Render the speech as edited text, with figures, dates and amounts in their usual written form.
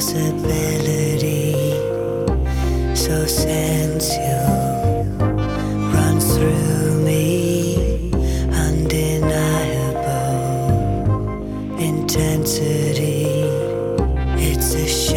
possibility, so sensual, runs through me, undeniable intensity. It's a